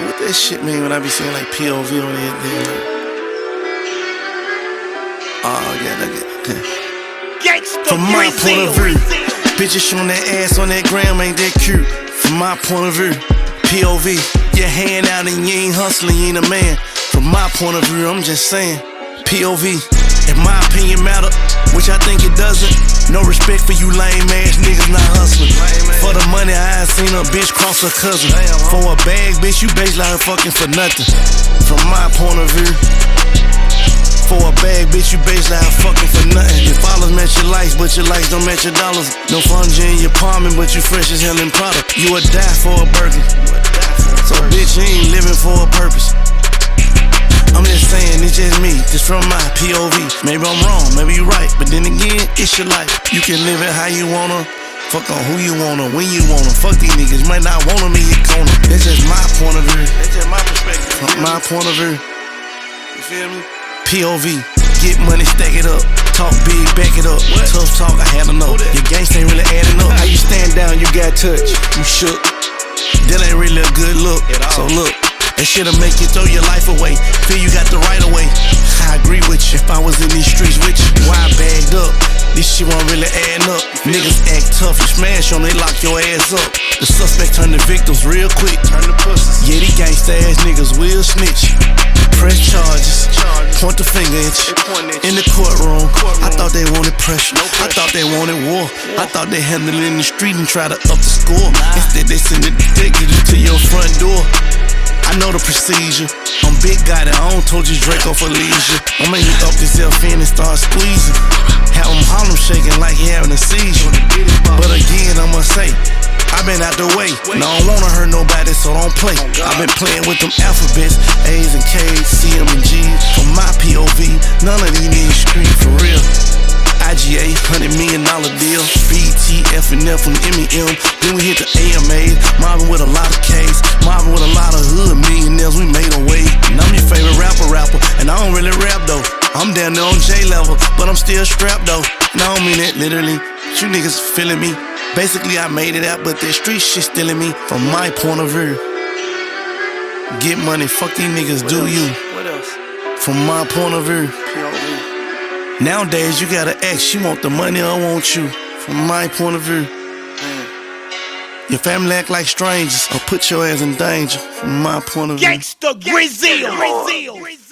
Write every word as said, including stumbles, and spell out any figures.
what that shit mean when I be saying like P O V on everything? Like, oh, yeah, that okay. From my point of view, bitches showing that ass on that gram ain't that cute. From my point of view, P O V, your hand out and you ain't hustling, you ain't a man. From my point of view, I'm just saying, P O V, if my opinion matter, which I think it doesn't, no respect for you lame ass niggas not hustling. For the money, I ain't seen a bitch cross her cousin. For a bag, bitch, you baseline fucking for nothing. From my point of view, for a bag, bitch, you baseline fucking for nothing. Your followers match your likes, but your likes don't match your dollars. No fungi in your palming, but you fresh as hell in product. You would die for a burger. So bitch, you ain't living for a purpose. I'm just saying, it's just me, just from my P O V. Maybe I'm wrong, maybe you right, but then again, it's your life. You can live it how you wanna, fuck on who you wanna, when you wanna. Fuck these niggas, you might not want them in your corner. That's just my point of view. That's just my perspective. From my point of view. You feel me? P O V, get money, stack it up. Talk big, back it up. What? Tough talk, I had enough. Your gangsta ain't really adding up. How you stand down, you got touch, you shook. That ain't really a good look, so look. That shit'll make you throw your life away. Feel you got the right of way. I agree with you. If I was in these streets with you, why I bagged up? This shit won't really add up. Niggas act tough, you smash on, they lock your ass up. The suspect turn the victims real quick. Turn the pussies. Yeah, these gangsta ass niggas will snitch. Press charges, point the finger at you. In the courtroom, I thought they wanted pressure. I thought they wanted war. I thought they handled it in the street and try to up the score. Instead they send the detectives to your front door. I know the procedure. I'm big guy that I don't told you Draco for leisure. I'm make you up this L fin and start squeezing. Have him Harlem shaking like he having a seizure. But again, I'ma say, I been out the way. No, I don't wanna hurt nobody, so don't play. I been playing with them alphabets, A's and K's, C M and G's. For my P O V, none of these niggas street for real. I G A, hundred million dollar deal. B T, F and F from M E M. Then we hit the A M As. Mobbing with a lot of K's. Mobbing with a lot of hood millionaires. We made a way. And I'm your favorite rapper, rapper. And I don't really rap though. I'm down there on J level, but I'm still strapped though. And I don't mean that literally. You niggas feeling me. Basically, I made it out, but that street shit stealing me. From my point of view, get money, fuck these niggas, what do else? You? What else? From my point of view. P O V. Nowadays, you gotta ask, you want the money or want you? From my point of view. Your family act like strangers or put your ass in danger. From my point of view. Gangsta Grizzly.